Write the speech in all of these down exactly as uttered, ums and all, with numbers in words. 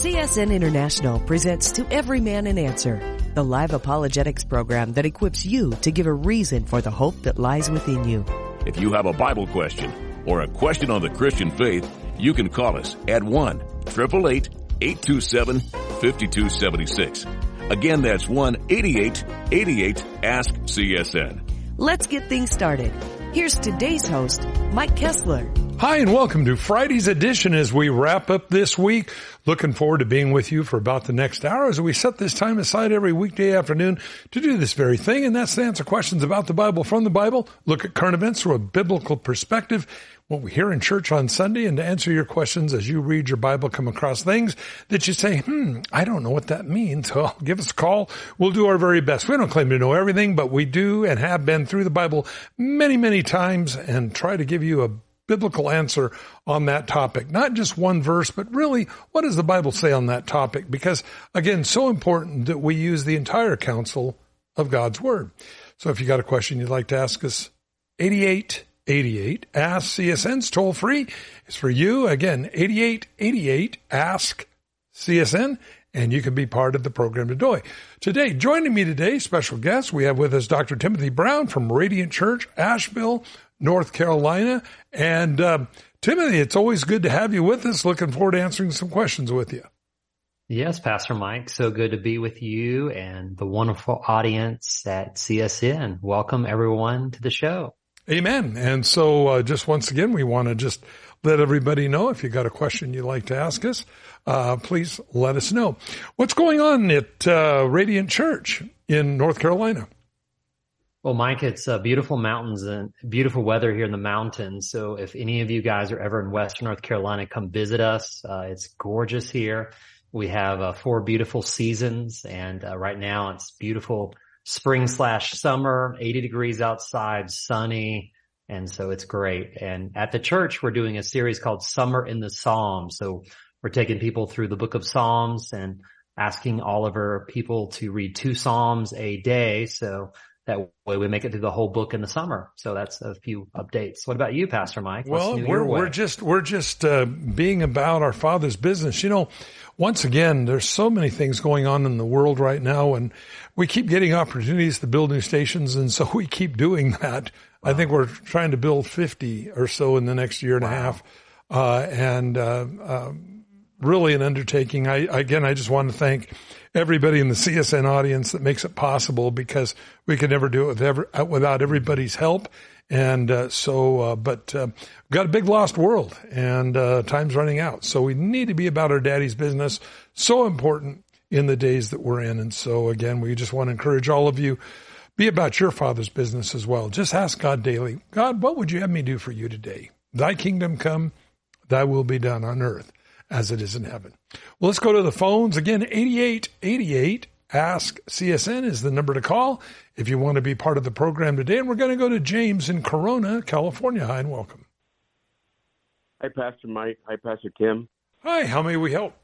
C S N International presents To Every Man an Answer, the live apologetics program that equips you to give a reason for the hope that lies within you. If you have a Bible question or a question on the Christian faith, you can call us at one eight eight eight, eight two seven, five two seven six. Again, that's one eight eight eight eight, ask C S N. Let's get things started. Here's today's host, Mike Kessler. Hi, and welcome to Friday's edition as we wrap up this week. Looking forward to being with you for about the next hour as we set this time aside every weekday afternoon to do this very thing, and that's to answer questions about the Bible from the Bible, look at current events through a biblical perspective, what we hear in church on Sunday, and to answer your questions as you read your Bible, come across things that you say, hmm, I don't know what that means. Well, give us a call. We'll do our very best. We don't claim to know everything, but we do and have been through the Bible many, many times and try to give you a biblical answer on that topic. Not just one verse, but really, what does the Bible say on that topic? Because, again, so important that we use the entire counsel of God's Word. So if you got a question you'd like to ask us, eighty-eight eighty-eight, Ask C S N's toll free. It's for you. Again, eighty-eight eighty-eight, Ask C S N, and you can be part of the program today. Today, joining me today, special guest, we have with us Doctor Timothy Brown from Radiant Church, Asheville, North Carolina. And uh, Timothy, it's always good to have you with us. Looking forward to answering some questions with you. Yes, Pastor Mike. So good to be with you and the wonderful audience at C S N. Welcome, everyone, to the show. Amen. And so uh, just once again, we want to just let everybody know if you got a question you'd like to ask us, uh, please let us know. What's going on at uh, Radiant Church in North Carolina? Well, Mike, it's uh, beautiful mountains and beautiful weather here in the mountains. So if any of you guys are ever in Western North Carolina, come visit us. Uh, it's gorgeous here. We have uh, four beautiful seasons, and uh, right now it's beautiful spring slash summer, eighty degrees outside, sunny, and so it's great. And at the church, we're doing a series called Summer in the Psalms. So we're taking people through the book of Psalms and asking all of our people to read two Psalms a day. So that way we make it through the whole book in the summer. So that's a few updates. What about you, Pastor Mike? What's well, new we're, your way? we're just, we're just, uh, being about our Father's business. You know, once again, there's so many things going on in the world right now, and we keep getting opportunities to build new stations. And so we keep doing that. Wow. I think we're trying to build fifty or so in the next year and wow. a half. Uh, and, uh, uh, really an undertaking. I, again, I just want to thank everybody in the C S N audience that makes it possible, because we could never do it with ever, without everybody's help. And uh, so, uh, but uh, we've got a big lost world, and uh, time's running out. So we need to be about our daddy's business. So important in the days that we're in. And so, again, we just want to encourage all of you, be about your Father's business as well. Just ask God daily, God, what would you have me do for you today? Thy kingdom come, thy will be done on earth as it is in heaven. Well, let's go to the phones. Again, eighty-eight eighty-eight, Ask C S N is the number to call if you want to be part of the program today. And we're going to go to James in Corona, California. Hi, and welcome. Hi, Pastor Mike. Hi, Pastor Tim. Hi, how may we help?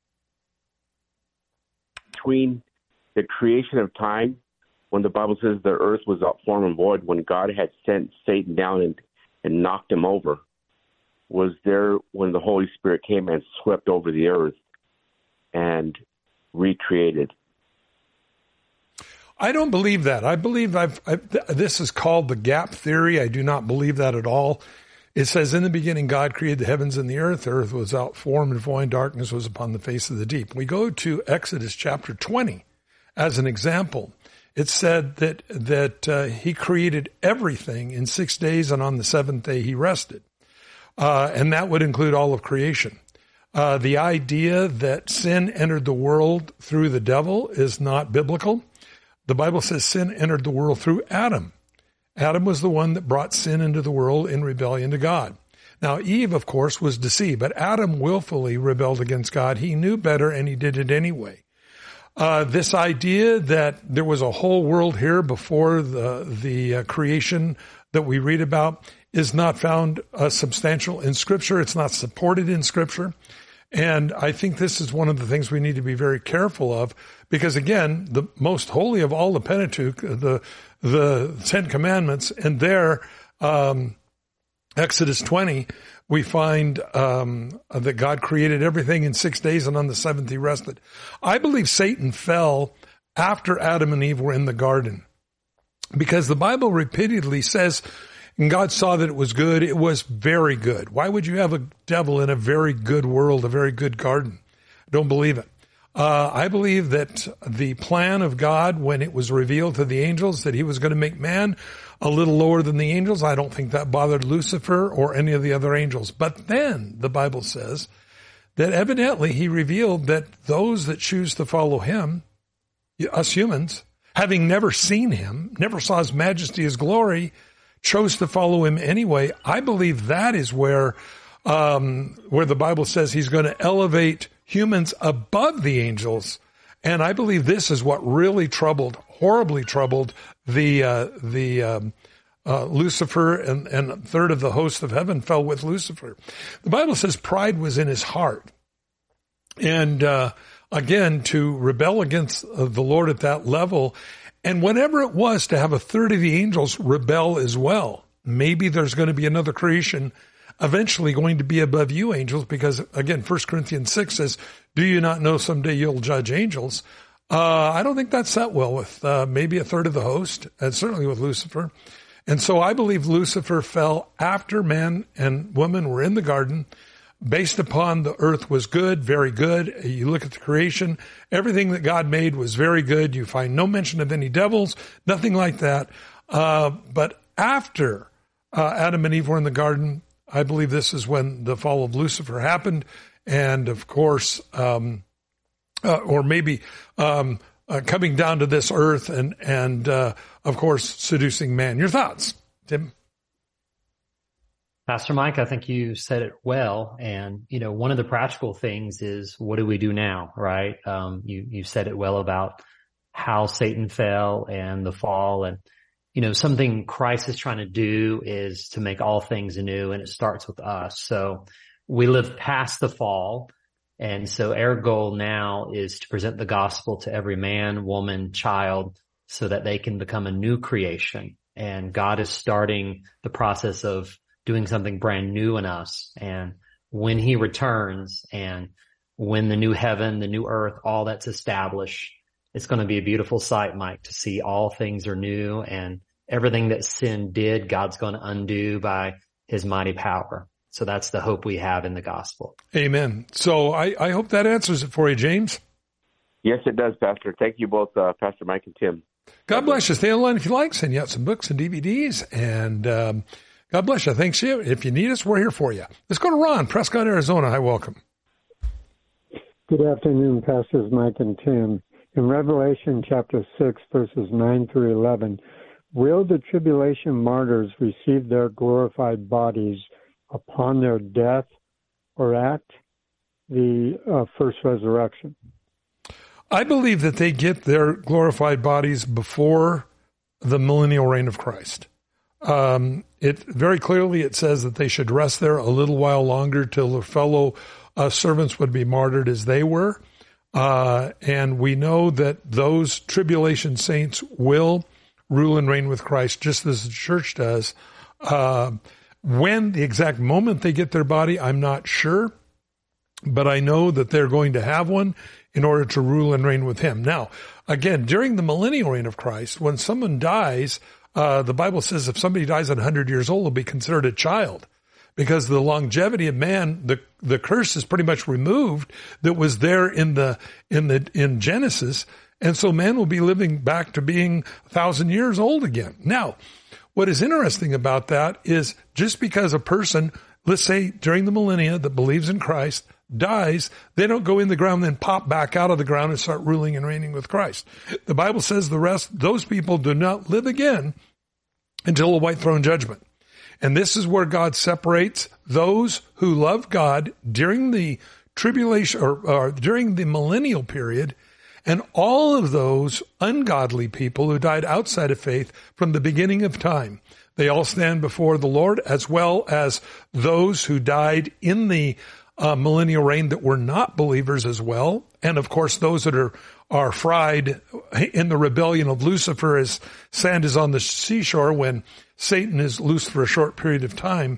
Between the creation of time, when the Bible says the earth was without form and void, when God had sent Satan down and, and knocked him over, was there when the Holy Spirit came and swept over the earth and recreated? I don't believe that. I believe I've, I've, this is called the gap theory. I do not believe that at all. It says, in the beginning, God created the heavens and the earth. The earth was without form and void. Darkness was upon the face of the deep. We go to Exodus chapter twenty as an example. It said that, that uh, he created everything in six days, and on the seventh day he rested. Uh, and that would include all of creation. Uh, the idea that sin entered the world through the devil is not biblical. The Bible says sin entered the world through Adam. Adam was the one that brought sin into the world in rebellion to God. Now, Eve, of course, was deceived, but Adam willfully rebelled against God. He knew better, and he did it anyway. Uh, this idea that there was a whole world here before the, the uh, creation that we read about is not found uh, substantial in Scripture. It's not supported in Scripture. And I think this is one of the things we need to be very careful of, because, again, the most holy of all the Pentateuch, the the Ten Commandments, and there, um, Exodus twenty, we find um, that God created everything in six days and on the seventh he rested. I believe Satan fell after Adam and Eve were in the garden, because the Bible repeatedly says, and God saw that it was good, it was very good. Why would you have a devil in a very good world, a very good garden? I don't believe it. Uh, I believe that the plan of God, when it was revealed to the angels that he was going to make man a little lower than the angels, I don't think that bothered Lucifer or any of the other angels. But then the Bible says that evidently he revealed that those that choose to follow him, us humans, having never seen him, never saw his majesty, his glory, chose to follow him anyway. I believe that is where, um, where the Bible says he's going to elevate humans above the angels. And I believe this is what really troubled, horribly troubled the, uh, the, um, uh, Lucifer, and, and a third of the host of heaven fell with Lucifer. The Bible says pride was in his heart. And, uh, again, to rebel against the Lord at that level, and whatever it was to have a third of the angels rebel as well. Maybe there's going to be another creation eventually going to be above you, angels, because again, First Corinthians six says, do you not know someday you'll judge angels? Uh, I don't think that's set well with uh, maybe a third of the host, and certainly with Lucifer. And so I believe Lucifer fell after man and woman were in the garden, based upon the earth was good, very good. You look at the creation, everything that God made was very good. You find no mention of any devils, nothing like that. Uh, but after uh, Adam and Eve were in the garden, I believe this is when the fall of Lucifer happened. And of course, um, uh, or maybe um, uh, coming down to this earth and, and uh, of course, seducing man. Your thoughts, Tim? Pastor Mike, I think you said it well. And, you know, one of the practical things is, what do we do now, right? Um, you, you said it well about how Satan fell and the fall. And, you know, something Christ is trying to do is to make all things anew, and it starts with us. So we live past the fall. And so our goal now is to present the gospel to every man, woman, child, so that they can become a new creation. And God is starting the process of doing something brand new in us. And when he returns and when the new heaven, the new earth, all that's established, it's going to be a beautiful sight, Mike, to see all things are new, and everything that sin did, God's going to undo by his mighty power. So that's the hope we have in the gospel. Amen. So I, I hope that answers it for you, James. Yes, it does, Pastor. Thank you both, uh, Pastor Mike and Tim. God bless you. Stay on the line if you like. Send you out some books and D V Ds. And um, God bless you. Thanks you. If you need us, we're here for you. Let's go to Ron, Prescott, Arizona. Hi, welcome. Good afternoon, Pastors Mike and Tim. In Revelation chapter six, verses nine through eleven, will the tribulation martyrs receive their glorified bodies upon their death or at the uh, first resurrection? I believe that they get their glorified bodies before the millennial reign of Christ. Um, it very clearly it says that they should rest there a little while longer till their fellow uh, servants would be martyred as they were. Uh, and we know that those tribulation saints will rule and reign with Christ just as the church does. Uh, when the exact moment they get their body, I'm not sure, but I know that they're going to have one in order to rule and reign with him. Now, again, during the millennial reign of Christ, when someone dies, uh, the Bible says if somebody dies at one hundred years old, they'll be considered a child, because the longevity of man, the the curse is pretty much removed that was there in the in the in Genesis, and so man will be living back to being a thousand years old again. Now, what is interesting about that is just because a person, let's say during the millennia, that believes in Christ dies, they don't go in the ground and then pop back out of the ground and start ruling and reigning with Christ. The Bible says the rest, those people do not live again until the white throne judgment. And this is where God separates those who love God during the tribulation or, or during the millennial period, and all of those ungodly people who died outside of faith from the beginning of time. They all stand before the Lord, as well as those who died in the uh, millennial reign that were not believers as well. And of course, those that are, are fried in the rebellion of Lucifer as sand is on the seashore when Satan is loose for a short period of time.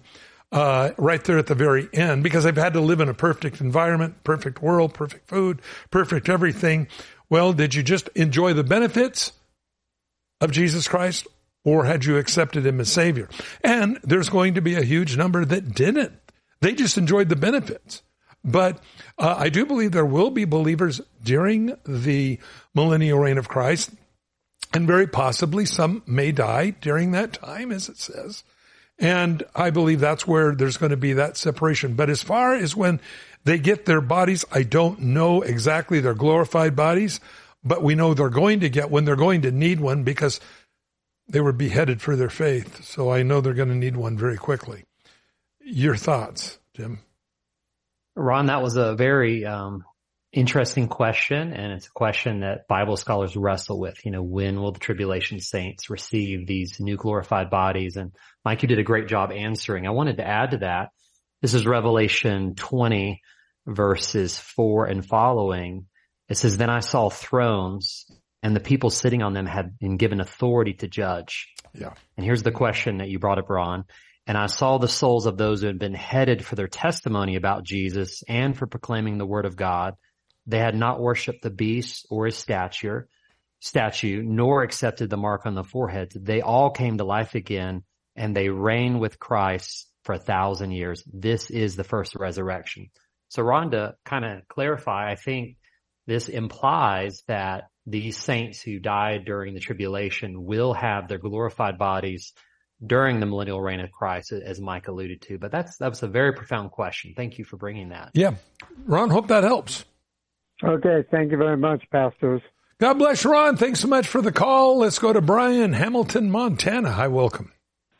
uh, right there at the very end, because they've had to live in a perfect environment, perfect world, perfect food, perfect everything. Well, did you just enjoy the benefits of Jesus Christ, or had you accepted him as Savior? And there's going to be a huge number that didn't. They just enjoyed the benefits. But uh, I do believe there will be believers during the millennial reign of Christ, and very possibly some may die during that time, as it says. And I believe that's where there's going to be that separation. But as far as when they get their bodies, I don't know exactly their glorified bodies, but we know they're going to get one. They're going to need one because they were beheaded for their faith. So I know they're going to need one very quickly. Your thoughts, Jim? Ron, that was a very um, interesting question, and it's a question that Bible scholars wrestle with. You know, when will the tribulation saints receive these new glorified bodies? And Mike, you did a great job answering. I wanted to add to that. This is Revelation twenty, verses four and following. It says, "Then I saw thrones, and the people sitting on them had been given authority to judge." Yeah. And here's the question that you brought up, Ron. "And I saw the souls of those who had been beheaded for their testimony about Jesus and for proclaiming the word of God. They had not worshipped the beast or his stature, statue, nor accepted the mark on the foreheads. They all came to life again, and they reign with Christ for a thousand years." This is the first resurrection. So, Ron, to kind of clarify, I think this implies that these saints who died during the tribulation will have their glorified bodies during the millennial reign of Christ, as Mike alluded to. But that's that was a very profound question. Thank you for bringing that. Yeah. Ron, hope that helps. Okay, thank you very much, pastors. God bless you, Ron. Thanks so much for the call. Let's go to Brian, Hamilton, Montana. Hi, welcome.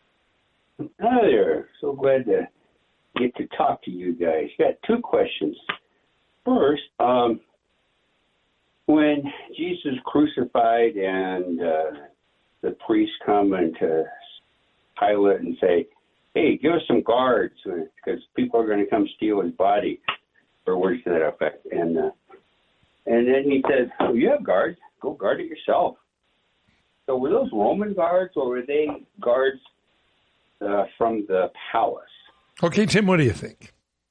Hi there. So glad to get to talk to you guys. Got two questions. First, um, when Jesus crucified and uh, the priests come into Pilate and say, "Hey, give us some guards because people are going to come steal his body," or words to that effect. And uh, and then he said, "Oh, you have guards. Go guard it yourself." So were those Roman guards, or were they guards uh, from the palace? Okay, Tim, what do you think?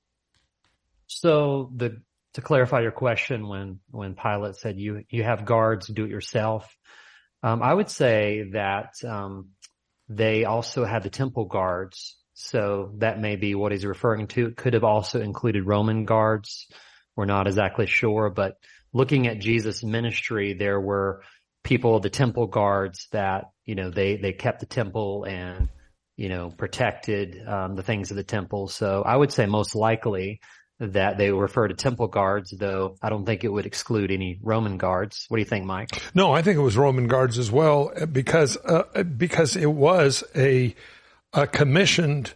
So the to clarify your question, when when Pilate said you you have guards, do it yourself, um, I would say that um, they also had the temple guards. So that may be what he's referring to. It could have also included Roman guards. We're not exactly sure, but looking at Jesus' ministry, there were people, the temple guards, that, you know, they, they kept the temple and, you know, protected um, the things of the temple. So I would say most likely that they refer to temple guards, though I don't think it would exclude any Roman guards. What do you think, Mike? No, I think it was Roman guards as well, because uh, because it was a, a commissioned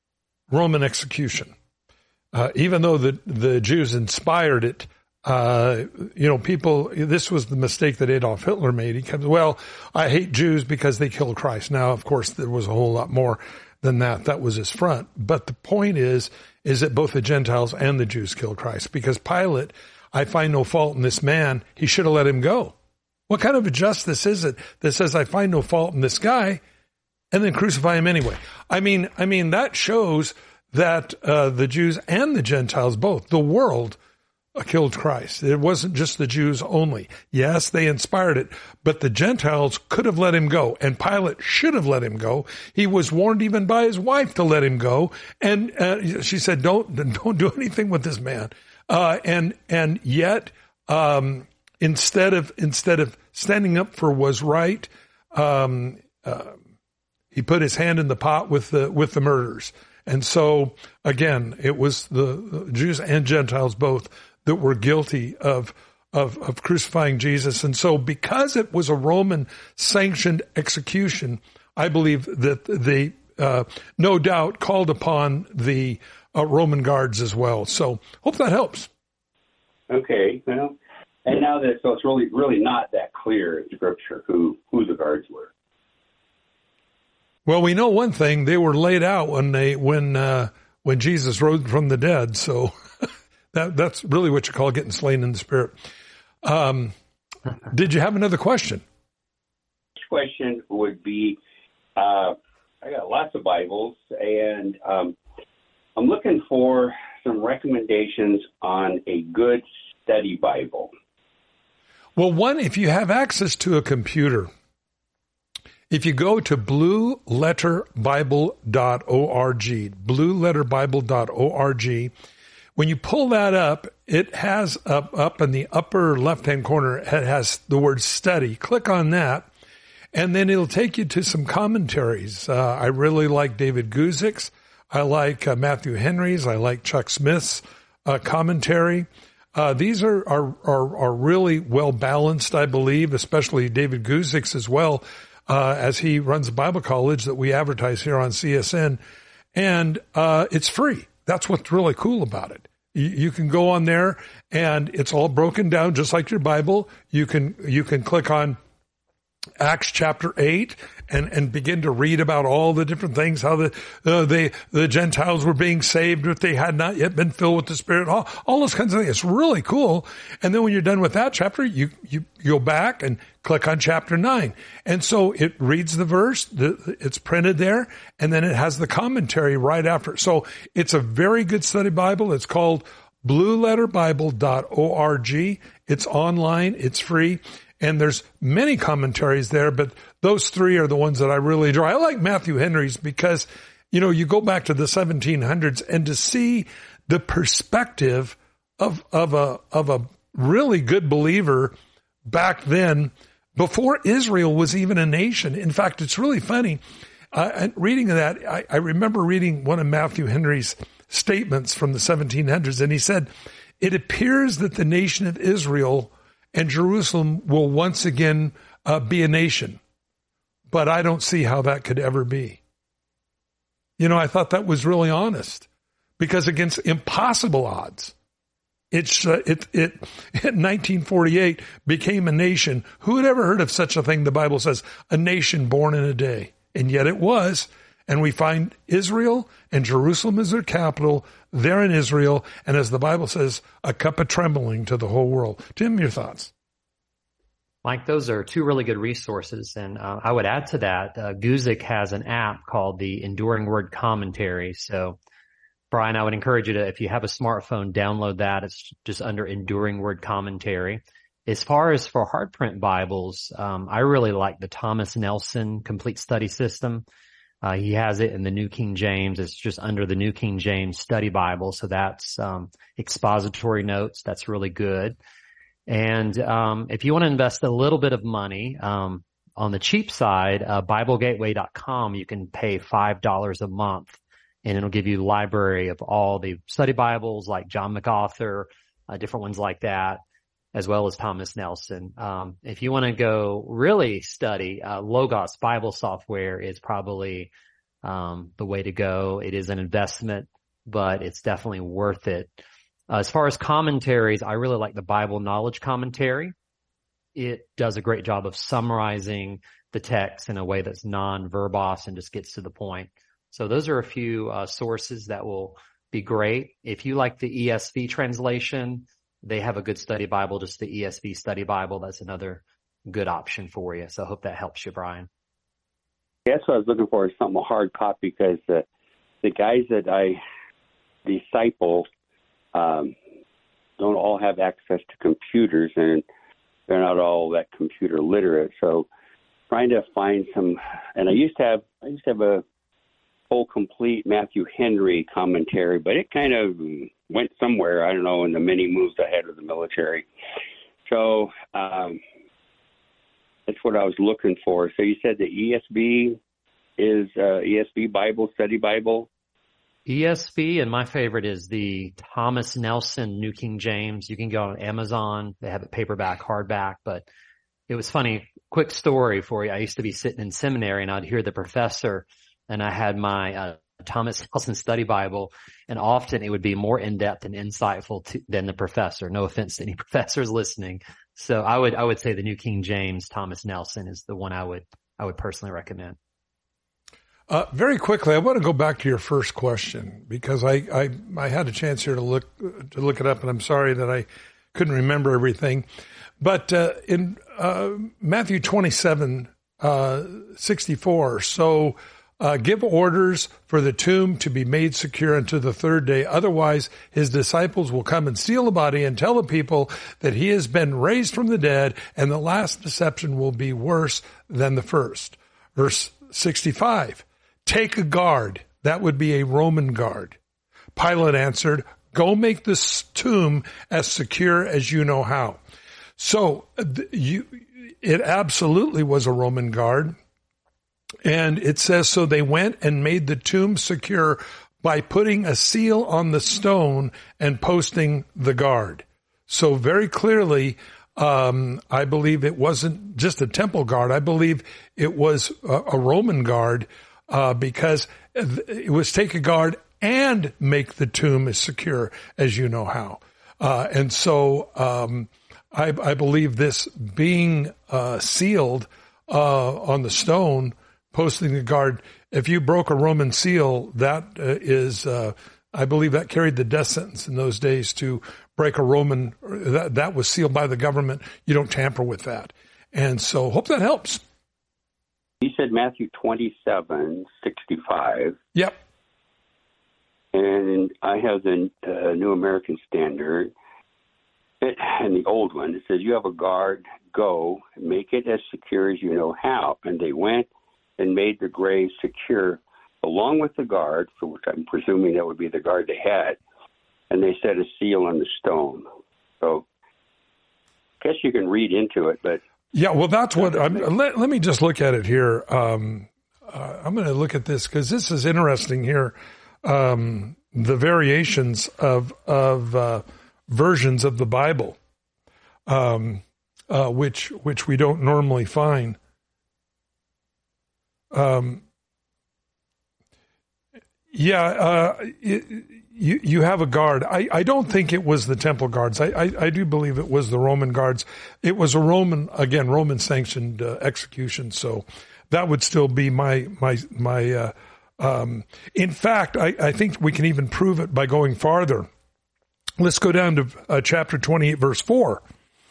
Roman execution. Uh, even though the the Jews inspired it, uh, you know, people, this was the mistake that Adolf Hitler made. He comes, well, I hate Jews because they killed Christ. Now, of course, there was a whole lot more than that. That was his front. But the point is, is that both the Gentiles and the Jews killed Christ, because Pilate, "I find no fault in this man." He should have let him go. What kind of a justice is it that says, "I find no fault in this guy," and then crucify him anyway? I mean, I mean, that shows that, uh, the Jews and the Gentiles, both, the world, killed Christ. It wasn't just the Jews only. Yes, they inspired it, but the Gentiles could have let him go, and Pilate should have let him go. He was warned even by his wife to let him go, and uh, she said, "Don't, don't do anything with this man." Uh, and and yet, um, instead of instead of standing up for what was right, um, uh, he put his hand in the pot with the with the murderers. And so, again, it was the Jews and Gentiles both that were guilty of, of, of crucifying Jesus. And so because it was a Roman sanctioned execution, I believe that they, uh, no doubt called upon the uh, Roman guards as well. So hope that helps. Okay. Well, and now that, so it's really, really not that clear in Scripture who, who the guards were. Well, we know one thing: they were laid out when they when uh, when Jesus rose from the dead. So that that's really what you call getting slain in the Spirit. Um, did you have another question? This question would be: uh, I got lots of Bibles, and um, I'm looking for some recommendations on a good study Bible. Well, one, if you have access to a computer, if you go to blue letter bible dot org, blue letter bible dot org, when you pull that up, it has up, up in the upper left-hand corner, it has the word study. Click on that, and then it'll take you to some commentaries. Uh, I really like David Guzik's. I like uh, Matthew Henry's. I like Chuck Smith's uh, commentary. Uh, these are, are, are, are really well balanced, I believe, especially David Guzik's as well, uh, as he runs a Bible college that we advertise here on C S N. And, uh, it's free. That's what's really cool about it. You, you can go on there and it's all broken down just like your Bible. You can, you can click on Acts chapter eight and, and begin to read about all the different things, how the, uh, they, the Gentiles were being saved if they had not yet been filled with the Spirit, all, all those kinds of things. It's really cool. And then when you're done with that chapter, you, you go back and click on chapter nine. And so it reads the verse, the, it's printed there, and then it has the commentary right after. So it's a very good study Bible. It's called blue letter bible dot org. It's online. It's free. And there's many commentaries there, but those three are the ones that I really enjoy. I like Matthew Henry's because, you know, you go back to the seventeen hundreds and to see the perspective of, of a, of a really good believer back then before Israel was even a nation. In fact, it's really funny. Uh, reading that, I, I remember reading one of Matthew Henry's statements from the seventeen hundreds, and he said, it appears that the nation of Israel and Jerusalem will once again uh, be a nation. But I don't see how that could ever be. You know, I thought that was really honest. Because against impossible odds, it's, uh, it, it, in nineteen forty-eight became a nation. Who had ever heard of such a thing? The Bible says, a nation born in a day. And yet it was. And we find Israel and Jerusalem as their capital. They're in Israel. And as the Bible says, a cup of trembling to the whole world. Tim, your thoughts? Mike, those are two really good resources. And uh, I would add to that, uh, Guzik has an app called the Enduring Word Commentary. So, Brian, I would encourage you to, if you have a smartphone, download that. It's just under Enduring Word Commentary. As far as for hard print Bibles, um, I really like the Thomas Nelson Complete Study System. Uh, he has it in the New King James. It's just under the New King James Study Bible. So that's, um, expository notes. That's really good. And, um, if you want to invest a little bit of money, um, on the cheap side, uh, Bible Gateway dot com, you can pay five dollars a month and it'll give you a library of all the study Bibles like John MacArthur, uh, different ones like that, as well as Thomas Nelson. Um, if you want to go really study, uh, Logos Bible software is probably, um, the way to go. It is an investment, but it's definitely worth it. Uh, as far as commentaries, I really like the Bible Knowledge Commentary. It does a great job of summarizing the text in a way that's non-verbose and just gets to the point. So those are a few, uh, sources that will be great. If you like the E S V translation, they have a good study Bible, just the E S V study Bible. That's another good option for you. So I hope that helps you, Brian. Yeah, that's what I was looking for, is something a hard copy, because the, the guys that I disciple um, don't all have access to computers, and they're not all that computer literate. So trying to find some, and I used to have, I used to have a full complete Matthew Henry commentary, but it kind of went somewhere, I don't know, in the many moves ahead of the military. So um, that's what I was looking for. So you said the E S V is uh, E S V Bible, Study Bible? E S V, and my favorite is the Thomas Nelson New King James. You can go on Amazon. They have it paperback, hardback, but it was funny. Quick story for you. I used to be sitting in seminary and I'd hear the professor, and I had my uh, Thomas Nelson Study Bible, and often it would be more in-depth and insightful to, than the professor. No offense to any professors listening. So I would, I would say the New King James Thomas Nelson is the one I would, I would personally recommend. Uh, very quickly, I want to go back to your first question, because I, I, I had a chance here to look, to look it up, and I'm sorry that I couldn't remember everything. But, uh, in, uh, Matthew twenty-seven, uh, sixty-four, so, uh, give orders for the tomb to be made secure until the third day. Otherwise, his disciples will come and steal the body and tell the people that he has been raised from the dead, and the last deception will be worse than the first. Verse sixty-five, take a guard. That would be a Roman guard. Pilate answered, go make this tomb as secure as you know how. So you, it absolutely was a Roman guard. And it says, so they went and made the tomb secure by putting a seal on the stone and posting the guard. So very clearly, um, I believe it wasn't just a temple guard. I believe it was a, a Roman guard, uh, because it was take a guard and make the tomb as secure as you know how. Uh, and so, um, I, I believe this being, uh, sealed, uh, on the stone, posting the guard, if you broke a Roman seal, that uh, is, uh, I believe that carried the death sentence in those days to break a Roman, that, that was sealed by the government. You don't tamper with that. And so hope that helps. You said Matthew twenty-seven sixty-five. Yep. And I have the uh, New American Standard it, and the old one. It says, you have a guard, go, make it as secure as you know how. And they went and made the grave secure along with the guard, for which I'm presuming that would be the guard they had, and they set a seal on the stone. So I guess you can read into it, but... Yeah, well, that's what... I'm, let, let me just look at it here. Um, uh, I'm going to look at this because this is interesting here. Um, the variations of, of uh, versions of the Bible, um, uh, which which we don't normally find. Um, yeah, uh, it, you, you have a guard. I, I don't think it was the temple guards. I, I, I do believe it was the Roman guards. It was a Roman, again, Roman sanctioned uh, execution. So that would still be my, my, my, uh, um, in fact, I, I think we can even prove it by going farther. Let's go down to uh, chapter twenty-eight, verse four.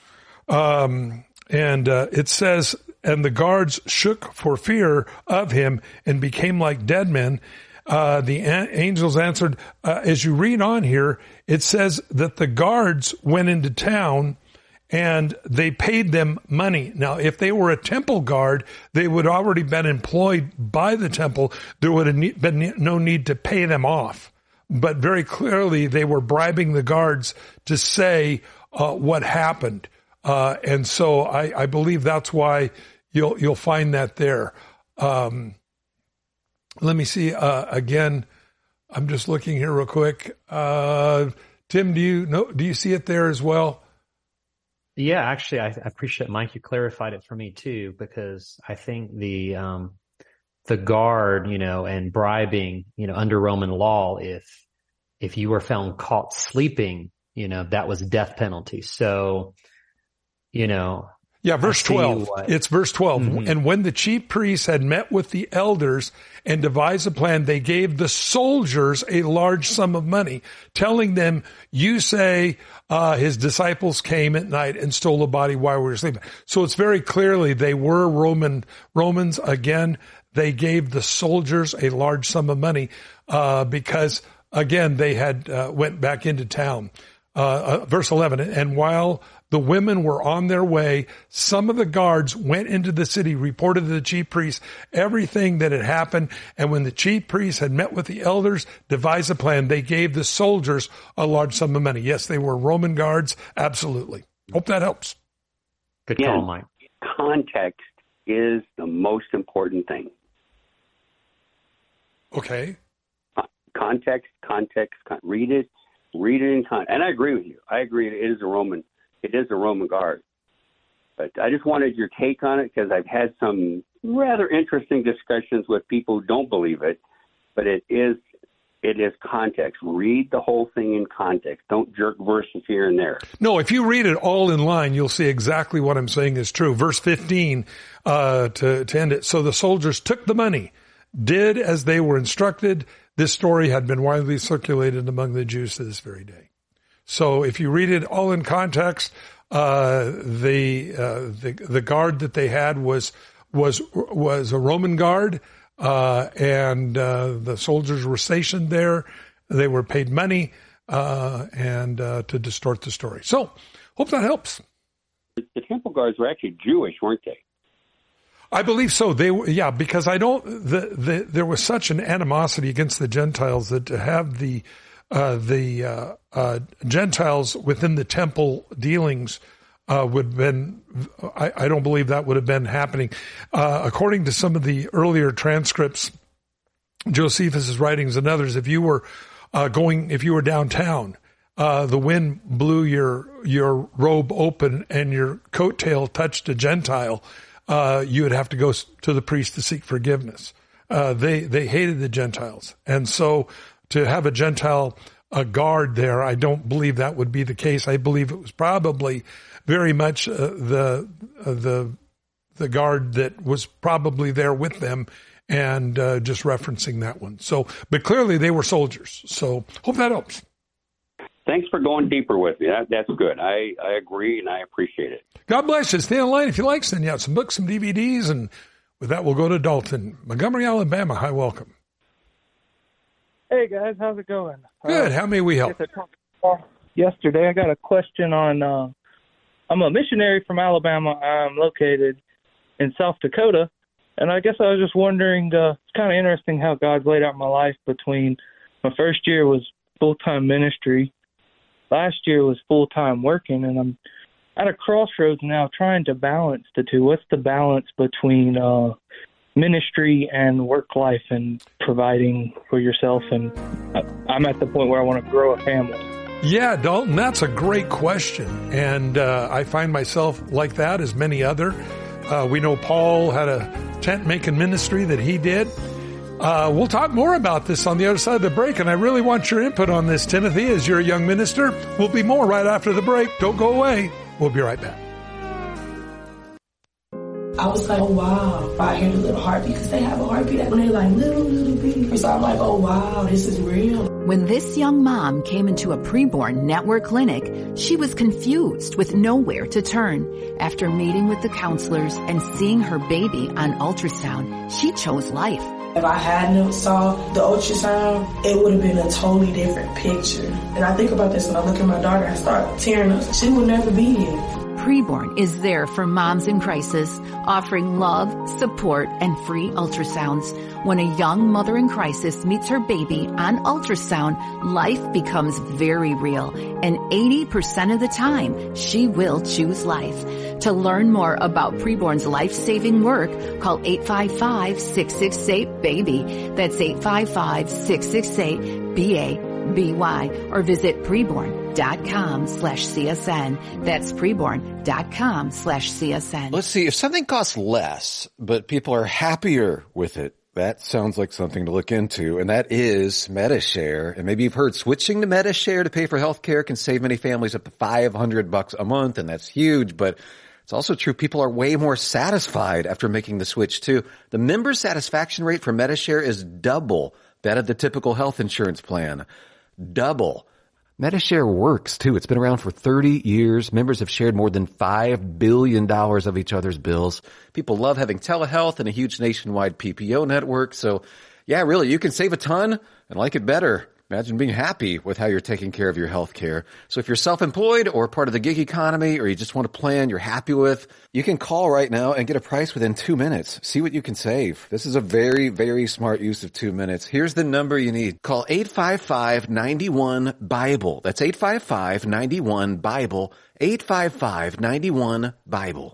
Um, and uh, it says, and the guards shook for fear of him and became like dead men. Uh, the a- angels answered, uh, as you read on here, it says that the guards went into town and they paid them money. Now, if they were a temple guard, they would already been employed by the temple. There would have been no need to pay them off. But very clearly, they were bribing the guards to say uh, what happened. Uh, and so I, I believe that's why you'll, you'll find that there. Um, let me see, uh, again, I'm just looking here real quick. Uh, Tim, do you know, do you see it there as well? Yeah, actually, I, I appreciate, Mike, you clarified it for me too, because I think the, um, the guard, you know, and bribing, you know, under Roman law, if, if you were found caught sleeping, you know, that was death penalty. So, you know. Yeah, verse twelve. It's verse twelve. Mm-hmm. And when the chief priests had met with the elders and devised a plan, they gave the soldiers a large sum of money, telling them, you say, uh, his disciples came at night and stole the body while we were sleeping. So it's very clearly they were Roman, Romans. Again, they gave the soldiers a large sum of money, uh, because again, they had, uh, went back into town. Uh, uh, verse eleven, and while the women were on their way, some of the guards went into the city, reported to the chief priests everything that had happened. And when the chief priests had met with the elders, devised a plan, they gave the soldiers a large sum of money. Yes, they were Roman guards. Absolutely. Hope that helps. Good call, Mike. Context is the most important thing. Okay. Context, context, con- read it, read it in context. And I agree with you. I agree it is a Roman It is a Roman guard. But I just wanted your take on it because I've had some rather interesting discussions with people who don't believe it. But it is it is context. Read the whole thing in context. Don't jerk verses here and there. No, if you read it all in line, you'll see exactly what I'm saying is true. Verse fifteen, uh, to, to end it. So the soldiers took the money, did as they were instructed. This story had been widely circulated among the Jews to this very day. So if you read it all in context, uh, the, uh, the, the guard that they had was, was, was a Roman guard. uh, and uh, the soldiers were stationed there. They were paid money uh, and uh, to distort the story. So, hope that helps. The temple guards were actually Jewish, weren't they? I believe so. They were, yeah, because I don't. The, the there was such an animosity against the Gentiles that to have the uh, the uh, uh, Gentiles within the temple dealings uh, would have been. I, I don't believe that would have been happening. Uh, according to some of the earlier transcripts, Josephus's writings and others, if you were uh, going, if you were downtown, uh, the wind blew your your robe open and your coattail touched a Gentile. Uh, you would have to go to the priest to seek forgiveness. Uh, they, they hated the Gentiles. And so to have a Gentile a guard there, I don't believe that would be the case. I believe it was probably very much uh, the, uh, the, the guard that was probably there with them and uh, just referencing that one. So, but clearly they were soldiers. So hope that helps. Thanks for going deeper with me. That, that's good. I, I agree, and I appreciate it. God bless you. Stay online if you like. Send you out some books, some D V Ds, and with that, we'll go to Dalton, Montgomery, Alabama. Hi, welcome. Hey, guys. How's it going? Good. Uh, How may we help? Yesterday, I got a question on, uh, I'm a missionary from Alabama. I'm located in South Dakota, and I guess I was just wondering, uh, it's kind of interesting how God's laid out my life between my first year was full-time ministry. Last year was full-time working, and I'm at a crossroads now trying to balance the two. What's the balance between uh, ministry and work life and providing for yourself? And I'm at the point where I want to grow a family. Yeah, Dalton, that's a great question. And uh, I find myself like that, as many other. Uh, we know Paul had a tent-making ministry that he did. Uh, we'll talk more about this on the other side of the break, and I really want your input on this, Timothy, as you're a young minister. We'll be more right after the break. Don't go away. We'll be right back. I was like, oh, wow. I hear the little heartbeat because they have a heartbeat when they're like little, little baby. So I'm like, oh, wow, this is real. When this young mom came into a preborn network clinic, she was confused with nowhere to turn. After meeting with the counselors and seeing her baby on ultrasound, she chose life. If I hadn't saw the ultrasound, it would have been a totally different picture. And I think about this when I look at my daughter, I start tearing up. She would never be here. Preborn is there for moms in crisis, offering love, support, and free ultrasounds. When a young mother in crisis meets her baby on ultrasound, life becomes very real, and eighty percent of the time, she will choose life. To learn more about Preborn's life-saving work, call eight five five, six six eight, BABY. That's eight five five, six six eight, B A B Y, or visit preborn.com slash CSN. That's preborn.com slash CSN. Let's see, if something costs less, but people are happier with it, that sounds like something to look into, and that is Medi-Share. And maybe you've heard switching to Medi-Share to pay for health care can save many families up to five hundred bucks a month, and that's huge, but it's also true people are way more satisfied after making the switch too. The member satisfaction rate for Medi-Share is double that of the typical health insurance plan. Double. Medi-Share works too. It's been around for thirty years. Members have shared more than five billion dollars of each other's bills. People love having telehealth and a huge nationwide P P O network. So yeah, really, you can save a ton and like it better. Imagine being happy with how you're taking care of your health care. So if you're self-employed or part of the gig economy, or you just want a plan you're happy with, you can call right now and get a price within two minutes. See what you can save. This is a very, very smart use of two minutes. Here's the number you need. Call eight five five, nine one, BIBLE. That's eight five five, nine one, BIBLE. eight five five, nine one, BIBLE.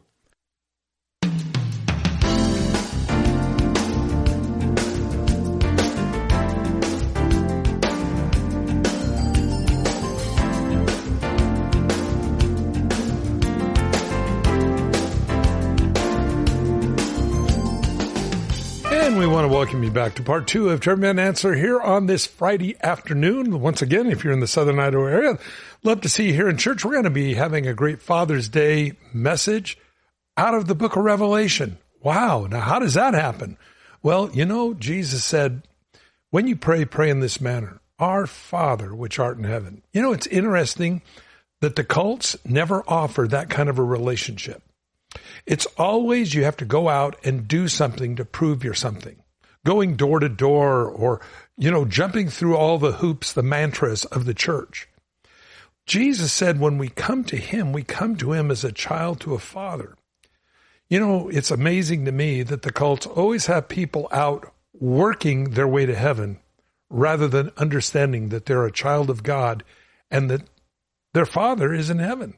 And we want to welcome you back to part two of Trevor Man Answer here on this Friday afternoon. Once again, if you're in the Southern Idaho area, love to see you here in church. We're going to be having a great Father's Day message out of the book of Revelation. Wow. Now, how does that happen? Well, you know, Jesus said, when you pray, pray in this manner. Our Father, which art in heaven. You know, it's interesting that the cults never offer that kind of a relationship. It's always you have to go out and do something to prove you're something. going door to door or, you know, jumping through all the hoops, the mantras of the church. Jesus said when we come to him, we come to him as a child to a father. You know, it's amazing to me that the cults always have people out working their way to heaven rather than understanding that they're a child of God and that their Father is in heaven.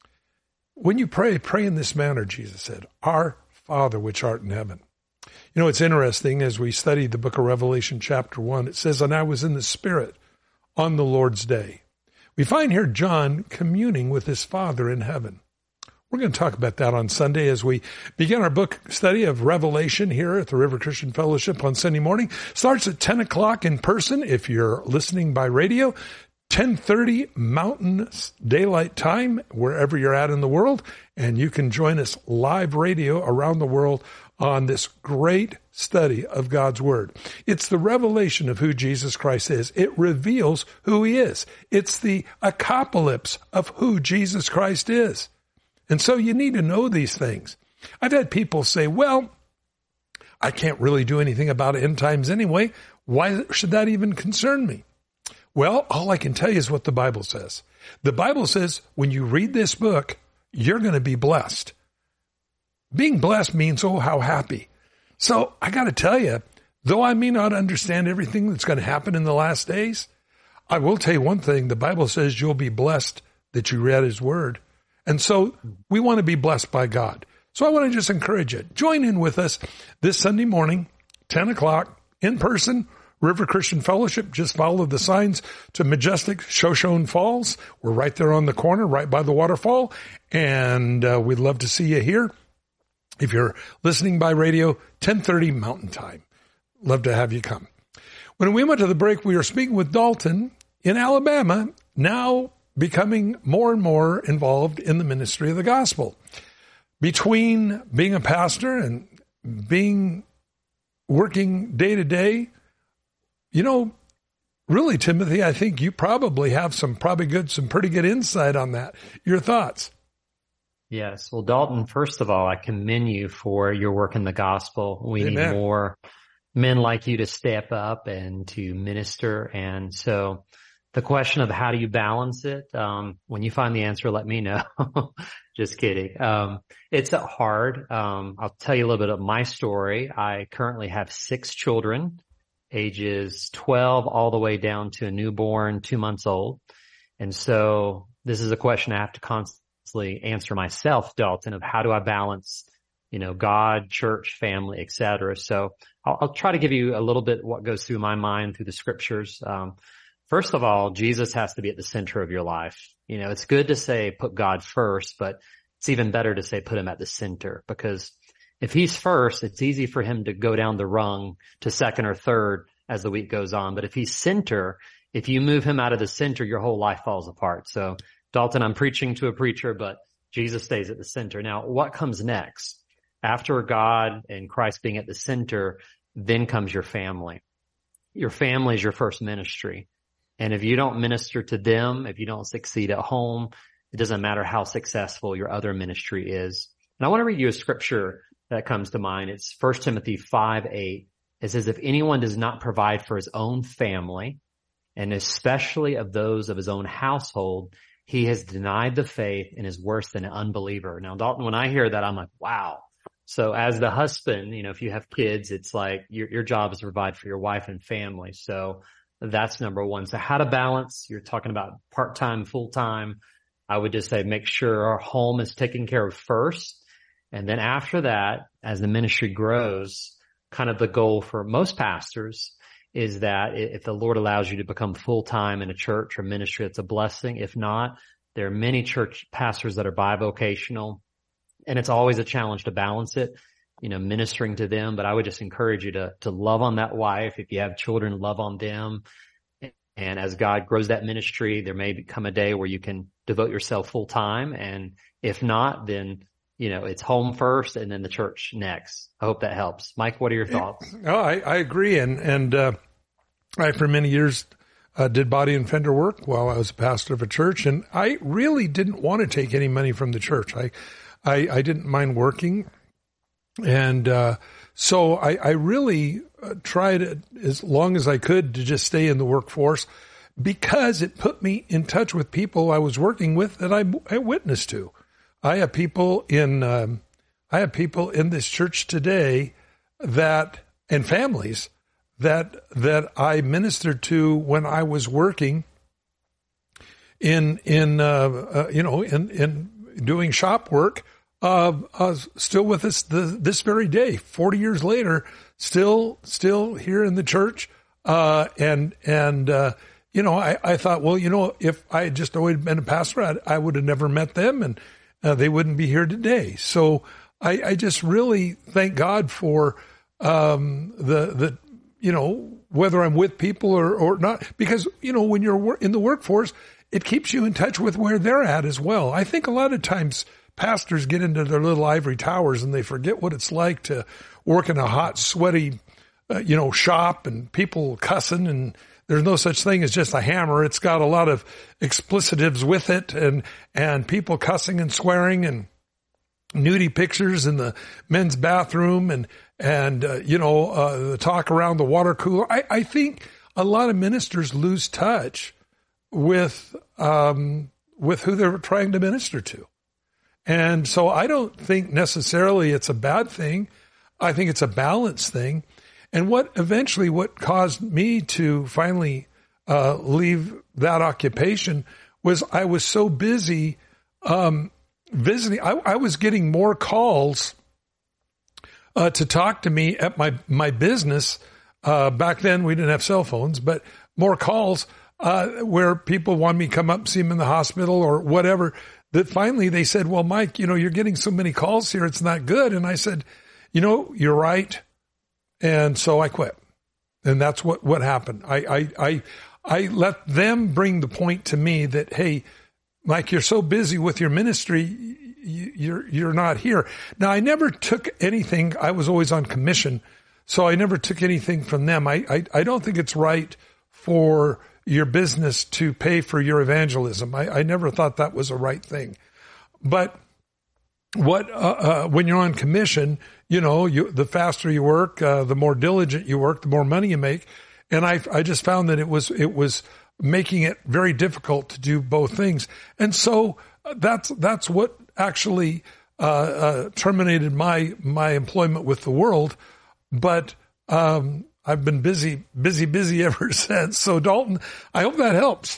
When you pray, pray in this manner, Jesus said, our Father which art in heaven. You know, it's interesting as we study the book of Revelation chapter one, it says, and I was in the Spirit on the Lord's day. We find here John communing with his Father in heaven. We're going to talk about that on Sunday as we begin our book study of Revelation here at the River Christian Fellowship on Sunday morning. Starts at ten o'clock in person if you're listening by radio, ten thirty Mountain Daylight Time, wherever you're at in the world. And you can join us live radio around the world on this great study of God's Word. It's the revelation of who Jesus Christ is. It reveals who he is. It's the apocalypse of who Jesus Christ is. And so you need to know these things. I've had people say, well, I can't really do anything about end times anyway. Why should that even concern me? Well, all I can tell you is what the Bible says. The Bible says when you read this book, you're going to be blessed. Being blessed means, oh, how happy. So I got to tell you, though I may not understand everything that's going to happen in the last days, I will tell you one thing. The Bible says you'll be blessed that you read his word. And so we want to be blessed by God. So I want to just encourage you. Join in with us this Sunday morning, ten o'clock, in person, River Christian Fellowship. Just follow the signs to majestic Shoshone Falls. We're right there on the corner, right by the waterfall. And uh, we'd love to see you here. If you're listening by radio, ten thirty Mountain Time. Love to have you come. When we went to the break, we were speaking with Dalton in Alabama, now becoming more and more involved in the ministry of the gospel. Between being a pastor and being working day to day, you know, really, Timothy, I think you probably have some probably good, some pretty good insight on that. Your thoughts? Yes. Well, Dalton, first of all, I commend you for your work in the gospel. We Amen. Need more men like you to step up and to minister. And so the question of how do you balance it? Um, when you find the answer, let me know. Just kidding. Um, it's hard. Um, I'll tell you a little bit of my story. I currently have six children, ages twelve all the way down to a newborn, two months old. And so this is a question I have to constantly answer myself, Dalton, of how do I balance, you know, God, church, family, et cetera. So I'll, I'll try to give you a little bit what goes through my mind through the scriptures. Um, First of all, Jesus has to be at the center of your life. You know, it's good to say put God first, but it's even better to say put him at the center, because if he's first, it's easy for him to go down the rung to second or third as the week goes on. But if he's center, if you move him out of the center, your whole life falls apart. So Dalton, I'm preaching to a preacher, but Jesus stays at the center. Now, what comes next? After God and Christ being at the center, then comes your family. Your family is your first ministry. And if you don't minister to them, if you don't succeed at home, it doesn't matter how successful your other ministry is. And I want to read you a scripture that comes to mind. It's First Timothy five eight. It says, if anyone does not provide for his own family, and especially of those of his own household, he has denied the faith and is worse than an unbeliever. Now, Dalton, when I hear that, I'm like, wow. So as the husband, you know, if you have kids, it's like your, your job is to provide for your wife and family. So that's number one. So how to balance, you're talking about part-time, full-time. I would just say make sure our home is taken care of first. And then after that, as the ministry grows, kind of the goal for most pastors is that if the Lord allows you to become full-time in a church or ministry, it's a blessing. If not, there are many church pastors that are bivocational, and it's always a challenge to balance it, you know, ministering to them. But I would just encourage you to, to love on that wife. If you have children, love on them. And as God grows that ministry, there may come a day where you can devote yourself full time. And if not, then, you know, it's home first and then the church next. I hope that helps. Mike, what are your thoughts? Oh, I, I agree. And, and, uh, I, for many years, uh, did body and fender work while I was a pastor of a church. And I really didn't want to take any money from the church. I, I, I didn't mind working. And, uh, So I, I really uh, tried it as long as I could to just stay in the workforce, because it put me in touch with people I was working with that I, I witnessed to. I have people in, um, I have people in this church today that, and families that, that I ministered to when I was working in, in, uh, uh you know, in, in doing shop work, uh, uh still with us the, this very day, forty years later, still, still here in the church. Uh, and, and, uh, you know, I, I thought, well, you know, if I had just always been a pastor, I, I would have never met them, and uh, they wouldn't be here today. So I, I just really thank God for um, the, the, you know, whether I'm with people or, or not, because, you know, when you're in the workforce, it keeps you in touch with where they're at as well. I think a lot of times pastors get into their little ivory towers and they forget what it's like to work in a hot, sweaty, uh, you know, shop and people cussing, and there's no such thing as just a hammer. It's got a lot of explicitives with it, and, and people cussing and swearing and nudie pictures in the men's bathroom, and, and, uh, you know, uh, the talk around the water cooler. I, I think a lot of ministers lose touch with, um, with who they're trying to minister to. And so I don't think necessarily it's a bad thing. I think it's a balance thing. And what eventually what caused me to finally uh, leave that occupation was I was so busy um, visiting. I, I was getting more calls uh, to talk to me at my, my business. Uh, back then we didn't have cell phones, but more calls uh, where people wanted me to come up and see them in the hospital or whatever, that finally they said, well, Mike, you know, you're getting so many calls here, it's not good. And I said, you know, you're right. And so I quit. And that's what, what happened. I, I, I, I let them bring the point to me that, hey, Mike, you're so busy with your ministry, you, you're, you're not here. Now, I never took anything. I was always on commission. So I never took anything from them. I, I, I don't think it's right for your business to pay for your evangelism. I, I never thought that was a right thing. But what, uh, uh, when you're on commission, you know, you, the faster you work, uh, the more diligent you work, the more money you make. And I, I just found that it was, it was making it very difficult to do both things. And so that's, that's what actually, uh, uh, terminated my, my employment with the world. But, um, I've been busy, busy, busy ever since. So Dalton, I hope that helps.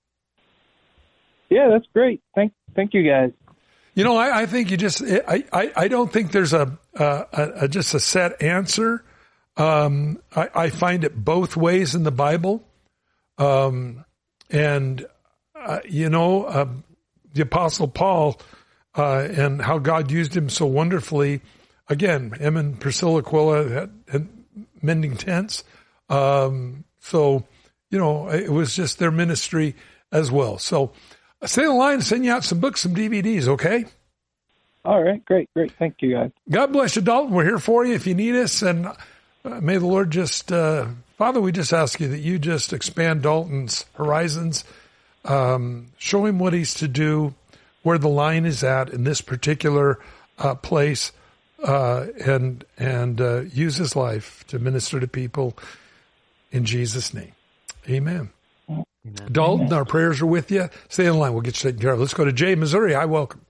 Yeah, that's great. Thank, thank you guys. You know, I, I think you just, I, I, I don't think there's a, a, a just a set answer. Um, I, I find it both ways in the Bible. Um, and, uh, you know, uh, the Apostle Paul, uh, and how God used him so wonderfully. Again, him and Priscilla Aquila had, had mending tents. Um, so, you know, it was just their ministry as well. So stay in the line and send you out some books, some D V Ds, okay? All right, great, great. Thank you, guys. God bless you, Dalton. We're here for you if you need us. And uh, may the Lord just, uh, Father, we just ask you that you just expand Dalton's horizons, um, show him what he's to do, where the line is at in this particular uh, place, uh, and and uh, use his life to minister to people in Jesus' name. Amen. Amen. Dalton, Amen. Our prayers are with you. Stay in line. We'll get you taken care of. Let's go to Jay, Missouri. Hi, welcome.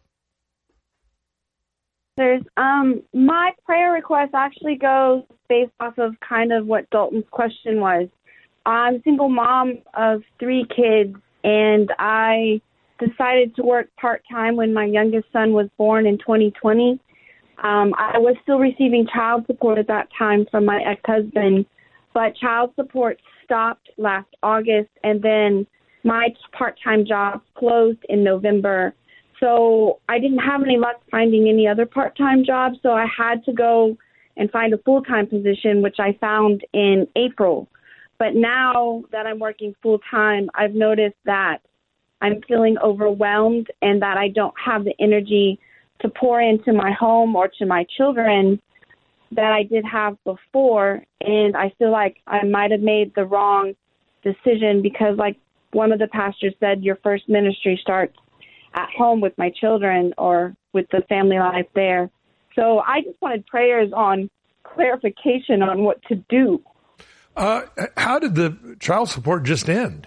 There's, um, my prayer request actually goes based off of kind of what Dalton's question was. I'm a single mom of three kids, and I decided to work part-time when my youngest son was born in twenty twenty. Um, I was still receiving child support at that time from my ex-husband, but child support stopped last August, and then my part-time job closed in November. So I didn't have any luck finding any other part-time jobs, so I had to go and find a full-time position, which I found in April. But now that I'm working full-time, I've noticed that I'm feeling overwhelmed and that I don't have the energy to pour into my home or to my children that I did have before. And I feel like I might have made the wrong decision because, like one of the pastors said, your first ministry starts at home with my children or with the family life there. So I just wanted prayers on clarification on what to do. Uh, how did the child support just end?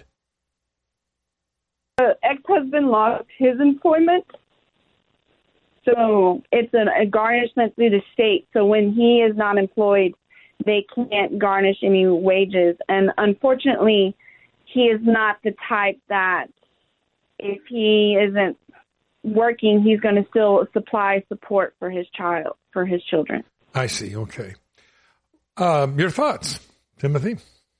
The ex-husband lost his employment, so it's an, a garnishment through the state. So when he is not employed, they can't garnish any wages. And unfortunately, he is not the type that if he isn't working, he's going to still supply support for his child, for his children. I see. Okay. Um, your thoughts, Timothy?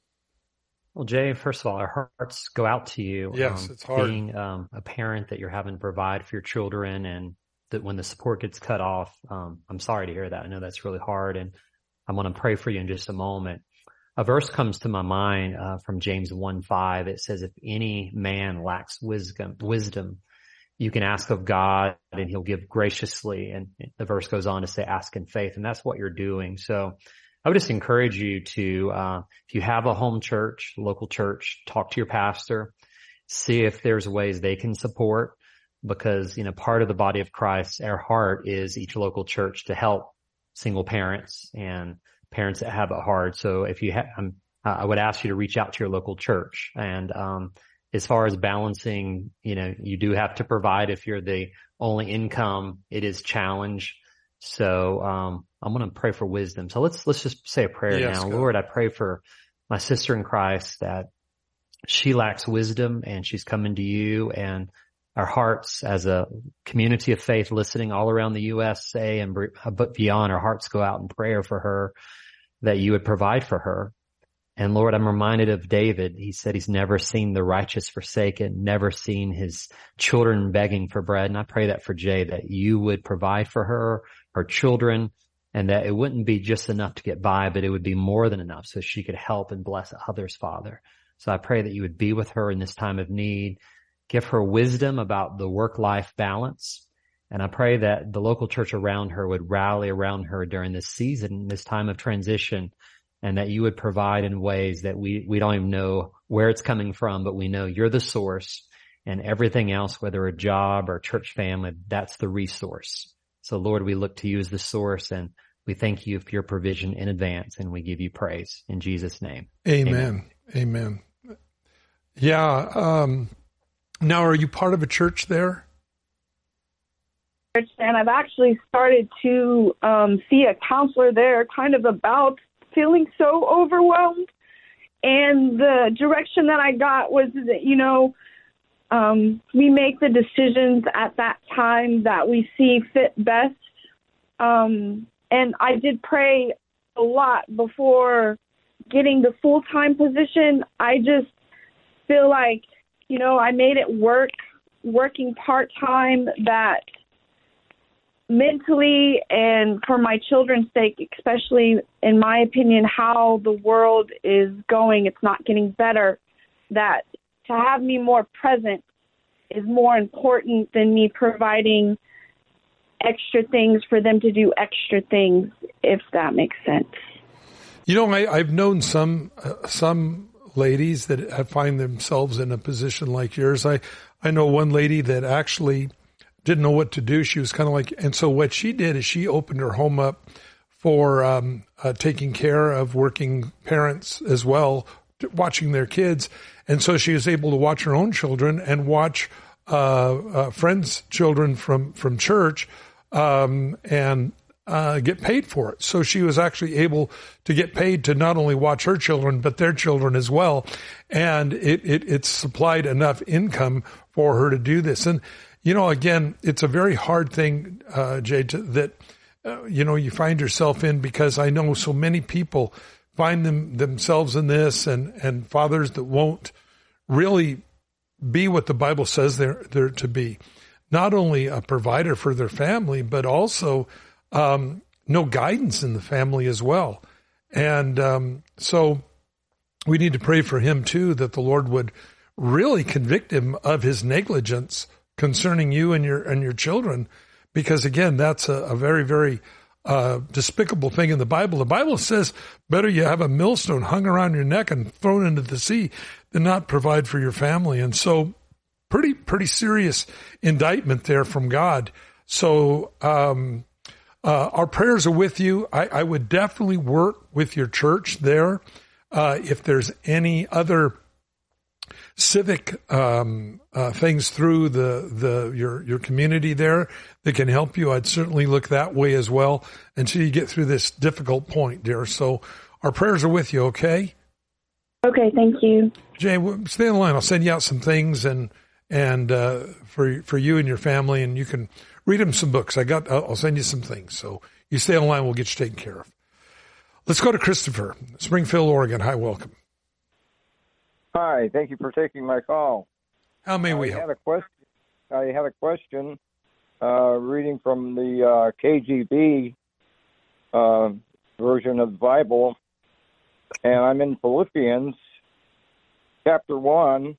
Well, Jay, first of all, our hearts go out to you. Yes, um, it's hard. Being um, a parent that you're having to provide for your children, and that when the support gets cut off, um, I'm sorry to hear that. I know that's really hard, and I'm going to pray for you in just a moment. A verse comes to my mind uh, from James one five. It says, if any man lacks wisdom, wisdom, you can ask of God and he'll give graciously. And the verse goes on to say, ask in faith. And that's what you're doing. So I would just encourage you to, uh, if you have a home church, local church, talk to your pastor, see if there's ways they can support, because, you know, part of the body of Christ, our heart is each local church to help single parents and parents that have it hard. So if you have, um, I would ask you to reach out to your local church. And, um, as far as balancing, you know, you do have to provide. If you're the only income, it is challenge. So, um, I'm going to pray for wisdom. So let's, let's just say a prayer yes, now. God. Lord, I pray for my sister in Christ that she lacks wisdom and she's coming to you, and our hearts as a community of faith listening all around the U S A and but beyond, our hearts go out in prayer for her, that you would provide for her. And Lord, I'm reminded of David. He said he's never seen the righteous forsaken, never seen his children begging for bread. And I pray that for Jay, that you would provide for her, her children, and that it wouldn't be just enough to get by, but it would be more than enough so she could help and bless others, Father. So I pray that you would be with her in this time of need. Give her wisdom about the work-life balance. And I pray that the local church around her would rally around her during this season, this time of transition, and that you would provide in ways that we, we don't even know where it's coming from, but we know you're the source, and everything else, whether a job or church family, that's the resource. So Lord, we look to you as the source, and we thank you for your provision in advance, and we give you praise in Jesus' name. Amen. Amen. Amen. Yeah. Um, now, are you part of a church there? And I've actually started to um, see a counselor there, kind of about feeling so overwhelmed. And the direction that I got was that, you know, um, we make the decisions at that time that we see fit best. Um, and I did pray a lot before getting the full-time position. I just feel like, you know, I made it work, working part-time, that mentally and for my children's sake, especially in my opinion, how the world is going, it's not getting better, that to have me more present is more important than me providing extra things for them to do extra things, if that makes sense. You know, I, I've known some uh, some ladies that have find themselves in a position like yours. I, I know one lady that actually didn't know what to do. She was kind of like, and so what she did is she opened her home up for um, uh, taking care of working parents as well, watching their kids. And so she was able to watch her own children and watch uh, uh, friends' children from, from church um, and uh, get paid for it. So she was actually able to get paid to not only watch her children, but their children as well. And it, it, it supplied enough income for her to do this. And you know, again, it's a very hard thing, uh, Jay, to, that, uh, you know, you find yourself in, because I know so many people find them themselves in this, and, and fathers that won't really be what the Bible says they're, they're to be. Not only a provider for their family, but also um, no guidance in the family as well. And um, so we need to pray for him, too, that the Lord would really convict him of his negligence concerning you and your and your children, because again, that's a, a very, very uh, despicable thing in the Bible. The Bible says better you have a millstone hung around your neck and thrown into the sea than not provide for your family. And so pretty, pretty serious indictment there from God. So um, uh, our prayers are with you. I, I would definitely work with your church there. Uh, if there's any other civic um, uh, things through the the your your community there that can help you, I'd certainly look that way as well until you get through this difficult point, dear. So our prayers are with you, okay? Okay, thank you. Jay, stay on the line. I'll send you out some things and and uh, for for you and your family, and you can read them some books. I got. I'll send you some things. So you stay on the line. We'll get you taken care of. Let's go to Christopher, Springfield, Oregon. Hi, welcome. Hi, thank you for taking my call. How may we I help? Had a question, I had a question uh, reading from the uh, K J V uh, version of the Bible, and I'm in Philippians chapter one,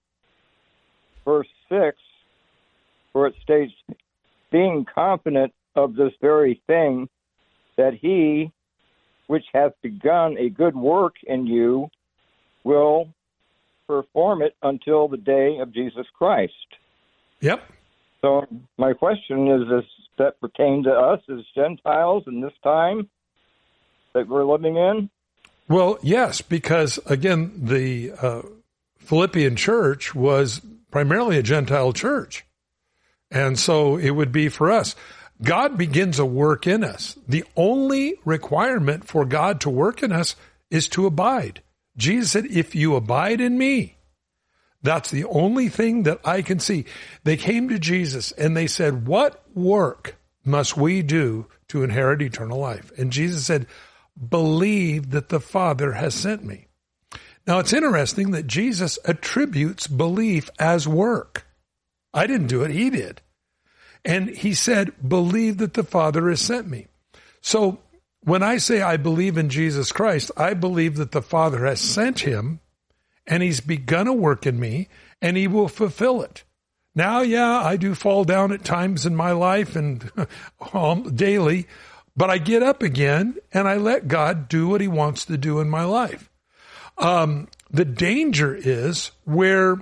verse six, where it states, being confident of this very thing, that he which hath begun a good work in you will perform it until the day of Jesus Christ. Yep. So my question is, does that pertain to us as Gentiles in this time that we're living in? Well, yes, because again, the uh, Philippian church was primarily a Gentile church. And so it would be for us. God begins a work in us. The only requirement for God to work in us is to abide. Jesus said, if you abide in me, that's the only thing that I can see. They came to Jesus and they said, what work must we do to inherit eternal life? And Jesus said, believe that the Father has sent me. Now, it's interesting that Jesus attributes belief as work. I didn't do it. He did. And he said, believe that the Father has sent me. So when I say I believe in Jesus Christ, I believe that the Father has sent him and he's begun a work in me and he will fulfill it. Now, yeah, I do fall down at times in my life and um, daily, but I get up again and I let God do what he wants to do in my life. Um, the danger is where,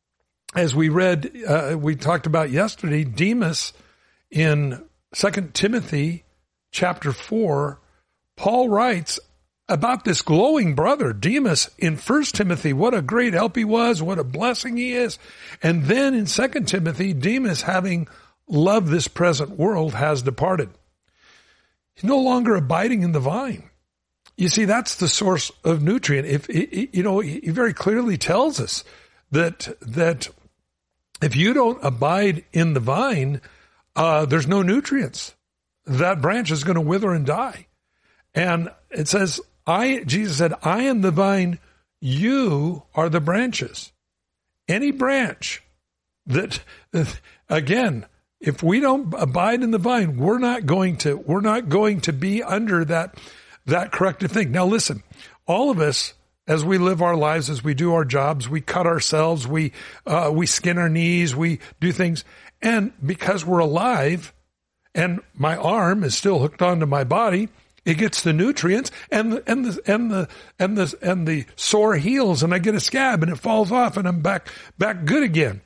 as we read, uh, we talked about yesterday, Demas in Second Timothy chapter four, Paul writes about this glowing brother, Demas, in First Timothy, what a great help he was, what a blessing he is. And then in Second Timothy, Demas, having loved this present world, has departed. He's no longer abiding in the vine. You see, that's the source of nutrient. If, you know, he very clearly tells us that, that if you don't abide in the vine, uh, there's no nutrients. That branch is going to wither and die. And it says, I, Jesus said, I am the vine, you are the branches. Any branch that, again, if we don't abide in the vine, we're not going to, we're not going to be under that, that corrective thing. Now listen, all of us, as we live our lives, as we do our jobs, we cut ourselves, we, uh, we skin our knees, we do things. And because we're alive and my arm is still hooked onto my body, it gets the nutrients and the, and the, and the, and the, and the sore heals and I get a scab and it falls off and I'm back, back good again.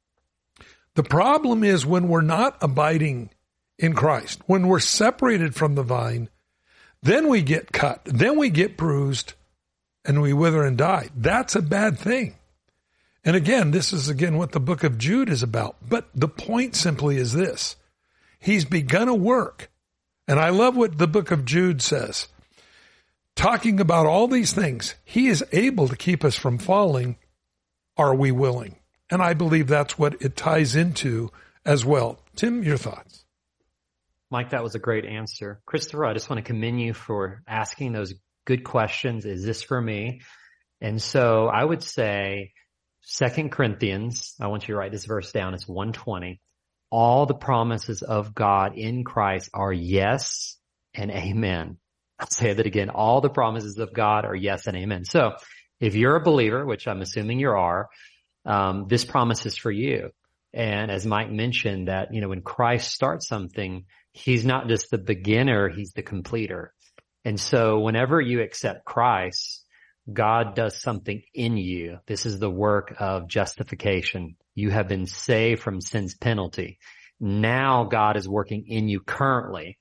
The problem is when we're not abiding in Christ, when we're separated from the vine, then we get cut, then we get bruised and we wither and die. That's a bad thing. And again, this is again what the book of Jude is about. But the point simply is this. He's begun a work. And I love what the book of Jude says. Talking about all these things, he is able to keep us from falling. Are we willing? And I believe that's what it ties into as well. Tim, your thoughts? Mike, that was a great answer. Christopher, I just want to commend you for asking those good questions. Is this for me? And so I would say Second Corinthians, I want you to write this verse down. It's one twenty. All the promises of God in Christ are yes and amen. I'll say that again. All the promises of God are yes and amen. So if you're a believer, which I'm assuming you are, um, this promise is for you. And as Mike mentioned that, you know, when Christ starts something, he's not just the beginner, he's the completer. And so whenever you accept Christ, God does something in you. This is the work of justification. You have been saved from sin's penalty. Now God is working in you currently.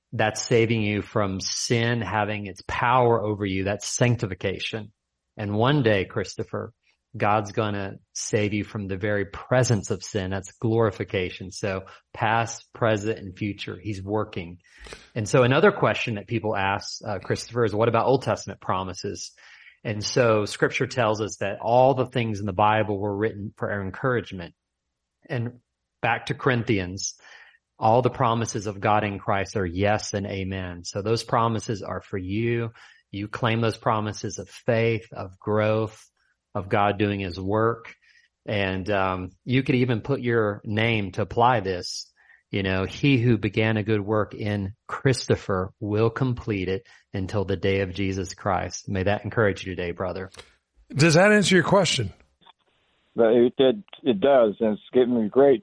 That's saving you from sin having its power over you. That's sanctification. And one day, Christopher, God's going to save you from the very presence of sin. That's glorification. So past, present, and future, he's working. And so another question that people ask, uh, Christopher, is what about Old Testament promises? And so scripture tells us that all the things in the Bible were written for our encouragement. And back to Corinthians, all the promises of God in Christ are yes and amen. So those promises are for you. You claim those promises of faith, of growth, of God doing his work. And um, you could even put your name to apply this. You know, he who began a good work in Christopher will complete it until the day of Jesus Christ. May that encourage you today, brother. Does that answer your question? It, it, it does, and it's given me great,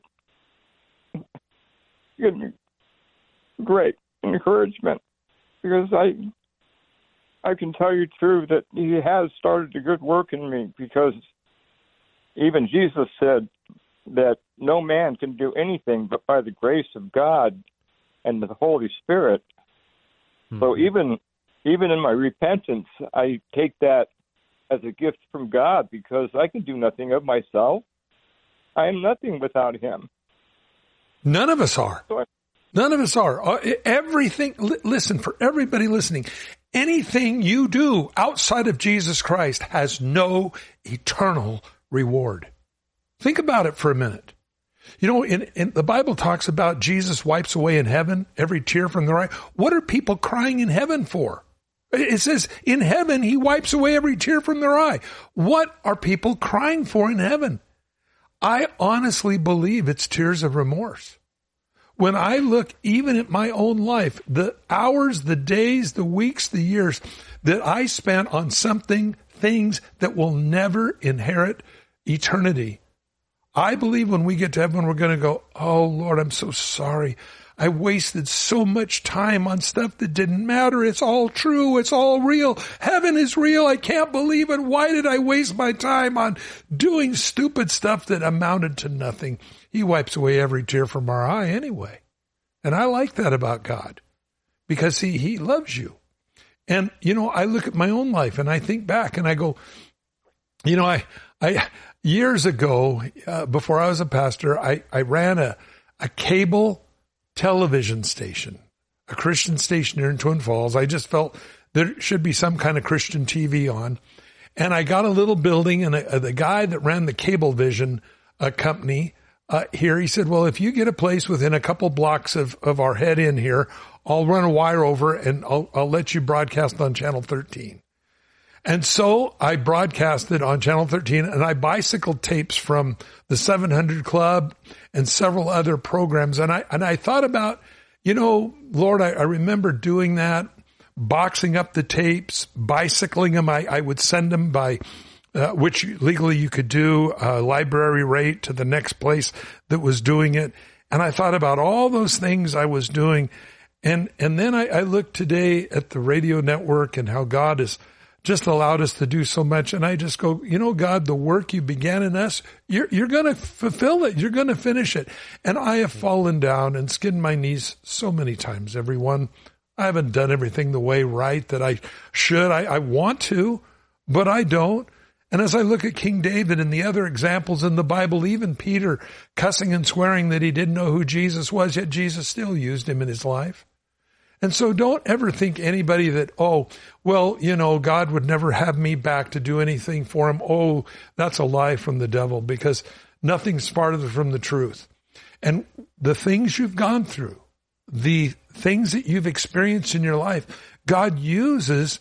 given me great encouragement, because I I can tell you true that he has started a good work in me, because even Jesus said that no man can do anything but by the grace of God and the Holy Spirit. Mm-hmm. So even even in my repentance, I take that as a gift from God, because I can do nothing of myself. I am nothing without him. None of us are. So I, None of us are. Everything, listen, for everybody listening, anything you do outside of Jesus Christ has no eternal reward. Think about it for a minute. You know, in, in the Bible talks about Jesus wipes away in heaven every tear from their eye. What are people crying in heaven for? It says in heaven, he wipes away every tear from their eye. What are people crying for in heaven? I honestly believe it's tears of remorse. When I look even at my own life, the hours, the days, the weeks, the years that I spent on something, things that will never inherit eternity. I believe when we get to heaven, we're going to go, oh, Lord, I'm so sorry. I wasted so much time on stuff that didn't matter. It's all true. It's all real. Heaven is real. I can't believe it. Why did I waste my time on doing stupid stuff that amounted to nothing? He wipes away every tear from our eye anyway. And I like that about God, because he, he loves you. And, you know, I look at my own life and I think back and I go, you know, I, I, years ago, uh, before I was a pastor, I, I ran a, a cable television station, a Christian station here in Twin Falls. I just felt there should be some kind of Christian T V on. And I got a little building, and a, the guy that ran the Cablevision uh, company uh, here, he said, well, if you get a place within a couple blocks of, of our head in here, I'll run a wire over and I'll, I'll let you broadcast on Channel thirteen. And so I broadcasted on Channel thirteen, and I bicycled tapes from the seven hundred Club and several other programs. And I, and I thought about, you know, Lord, I, I remember doing that, boxing up the tapes, bicycling them. I, I would send them by, uh, which legally you could do, uh, library rate to the next place that was doing it. And I thought about all those things I was doing. And, and then I, I looked today at the radio network and how God has just allowed us to do so much. And I just go, you know, God, the work you began in us, you're, you're going to fulfill it. You're going to finish it. And I have fallen down and skinned my knees so many times, everyone. I haven't done everything the way right that I should. I, I want to, but I don't. And as I look at King David and the other examples in the Bible, even Peter cussing and swearing that he didn't know who Jesus was, yet Jesus still used him in his life. And so don't ever think anybody that, oh, well, you know, God would never have me back to do anything for him. Oh, that's a lie from the devil, because nothing's farther from the truth. And the things you've gone through, the things that you've experienced in your life, God uses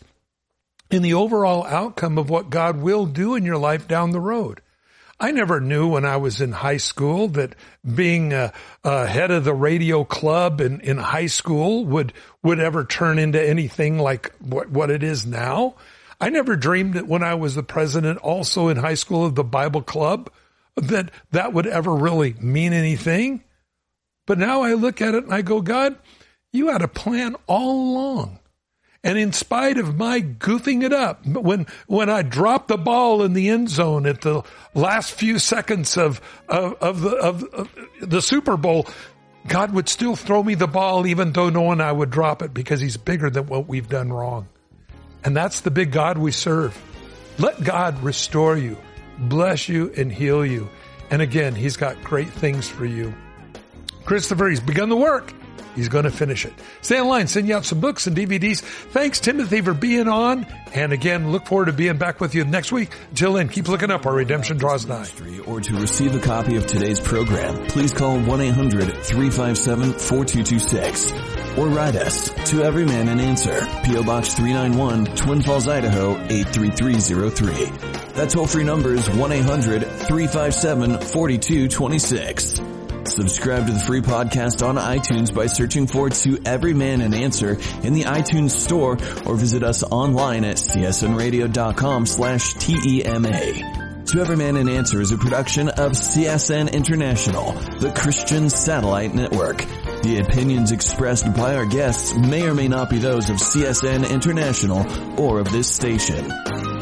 in the overall outcome of what God will do in your life down the road. I never knew when I was in high school that being a, a head of the radio club in, in high school would, would ever turn into anything like what, what it is now. I never dreamed that when I was the president also in high school of the Bible club, that that would ever really mean anything. But now I look at it and I go, God, you had a plan all along. And in spite of my goofing it up, when when I dropped the ball in the end zone at the last few seconds of of, of, the, of, of the Super Bowl, God would still throw me the ball even though knowing I would drop it because he's bigger than what we've done wrong. And that's the big God we serve. Let God restore you, bless you, and heal you. And again, he's got great things for you. Christopher, he's begun the work. He's going to finish it. Stay online, send you out some books and D V Ds. Thanks, Timothy, for being on. And again, look forward to being back with you next week. Until then, keep looking up. Our redemption draws nigh. Or to receive a copy of today's program, please call one eight hundred three five seven four two two six or write us to Every Man an Answer, P O Box three ninety-one, Twin Falls, Idaho eight three three zero three. That toll-free number is one eight hundred three five seven four two two six. Subscribe to the free podcast on iTunes by searching for To Every Man an Answer in the iTunes store or visit us online at c s n radio dot com slash T E M A. To Every Man an Answer is a production of C S N International, the Christian Satellite Network. The opinions expressed by our guests may or may not be those of C S N International or of this station.